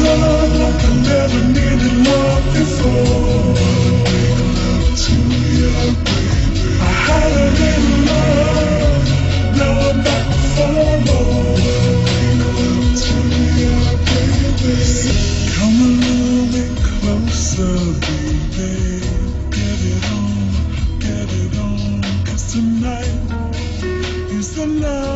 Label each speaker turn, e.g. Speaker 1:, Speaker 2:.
Speaker 1: love like I never needed love before. To you, baby. I had a little love, now I'm back for more. To you, baby. Come a little bit closer, baby. Get it on, 'cause tonight is the night.